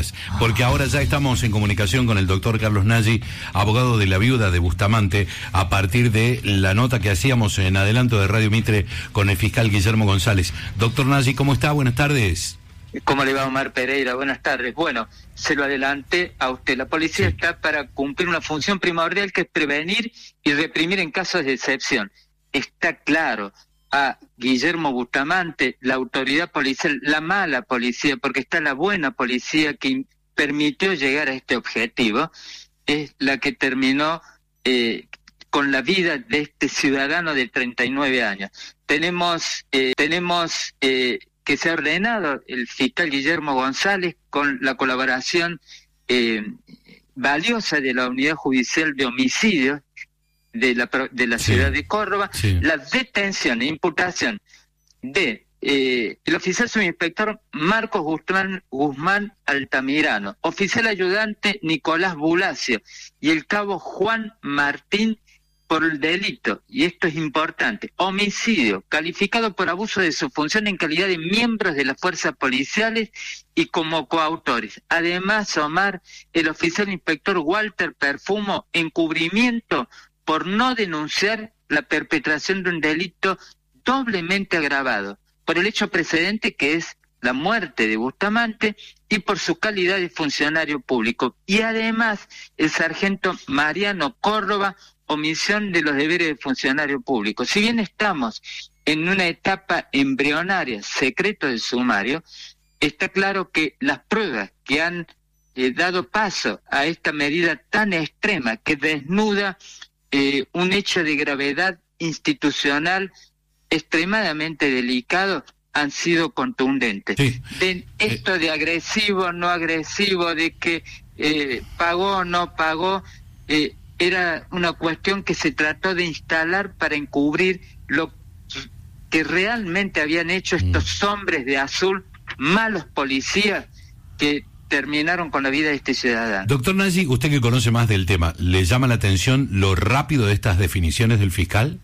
gracias, porque ahora ya estamos en comunicación con el doctor Carlos Nagy, abogado de la viuda de Bustamante, a partir de la nota que hacíamos en adelanto de Radio Mitre con el fiscal Guillermo González. Doctor Nagy, ¿cómo está? Buenas tardes. ¿Cómo le va, Omar Pereira? Buenas tardes. Bueno, se lo adelanté a usted. La policía está para cumplir una función primordial, que es prevenir y reprimir en casos de excepción. Está claro, a Guillermo Bustamante, la autoridad policial, la mala policía, porque está la buena policía que permitió llegar a este objetivo, es la que terminó con la vida de este ciudadano de 39 años. Tenemos que se ha ordenado el fiscal Guillermo González con la colaboración valiosa de la Unidad Judicial de Homicidios de la ciudad de Córdoba, la detención e imputación de el oficial subinspector Marcos Guzmán Altamirano, oficial ayudante Nicolás Bulacio y el cabo Juan Martín por el delito, y esto es importante, homicidio, calificado por abuso de su función en calidad de miembros de las fuerzas policiales y como coautores. Además, Omar, el oficial inspector Walter Perfumo, encubrimiento por no denunciar la perpetración de un delito doblemente agravado, por el hecho precedente que es la muerte de Bustamante y por su calidad de funcionario público. Y además, el sargento Mariano Córdoba, omisión de los deberes de funcionario público. Si bien estamos en una etapa embrionaria, secreto del sumario, está claro que las pruebas que han dado paso a esta medida tan extrema, que desnuda un hecho de gravedad institucional extremadamente delicado, han sido contundentes. Sí. De esto de agresivo, no agresivo, de que pagó o no pagó, era una cuestión que se trató de instalar para encubrir lo que realmente habían hecho estos hombres de azul, malos policías, que terminaron con la vida de este ciudadano. Doctor Nagy, usted que conoce más del tema, ¿le llama la atención lo rápido de estas definiciones del fiscal?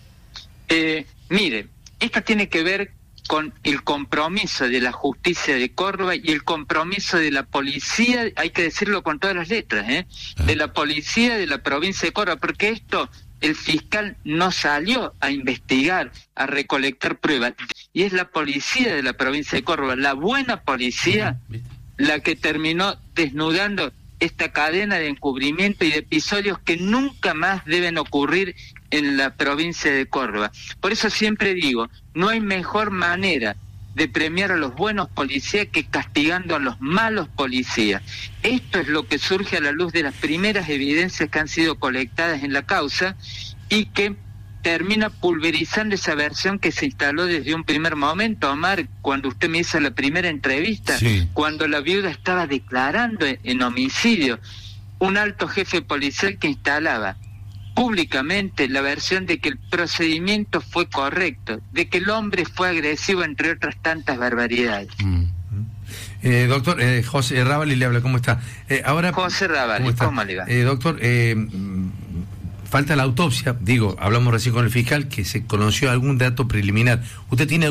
Mire, esto tiene que ver con el compromiso de la justicia de Córdoba y el compromiso de la policía, hay que decirlo con todas las letras, de la policía de la provincia de Córdoba, porque esto, el fiscal no salió a investigar, a recolectar pruebas, y es la policía de la provincia de Córdoba, la buena policía, la que terminó desnudando esta cadena de encubrimiento y de episodios que nunca más deben ocurrir en la provincia de Córdoba. Por eso siempre digo, no hay mejor manera de premiar a los buenos policías que castigando a los malos policías. Esto es lo que surge a la luz de las primeras evidencias que han sido colectadas en la causa y que termina pulverizando esa versión que se instaló desde un primer momento, Omar, cuando usted me hizo la primera entrevista, cuando la viuda estaba declarando en homicidio, un alto jefe policial que instalaba públicamente la versión de que el procedimiento fue correcto, de que el hombre fue agresivo, entre otras tantas barbaridades. Doctor, José Rábali le habla, ¿cómo está? Ahora, José Rábali, ¿cómo le va? Doctor, falta la autopsia, hablamos recién con el fiscal que se conoció algún dato preliminar. ¿Usted tiene